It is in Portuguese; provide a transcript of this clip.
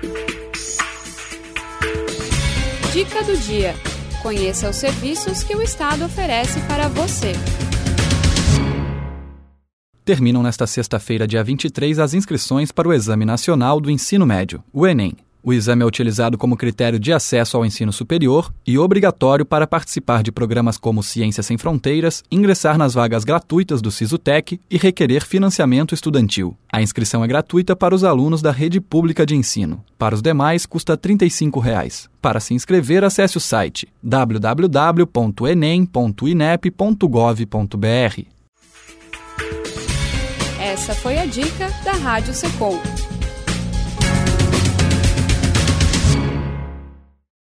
Dica do dia. Conheça os serviços que o Estado oferece para você. Terminam nesta sexta-feira, dia 23, as inscrições para o Exame Nacional do Ensino Médio, o Enem. O exame é utilizado como critério de acesso ao ensino superior e obrigatório para participar de programas como Ciências Sem Fronteiras, ingressar nas vagas gratuitas do Sisutec e requerer financiamento estudantil. A inscrição é gratuita para os alunos da rede pública de ensino. Para os demais, custa R$ 35. Para se inscrever, acesse o site www.enem.inep.gov.br. Essa foi a dica da Rádio Secom.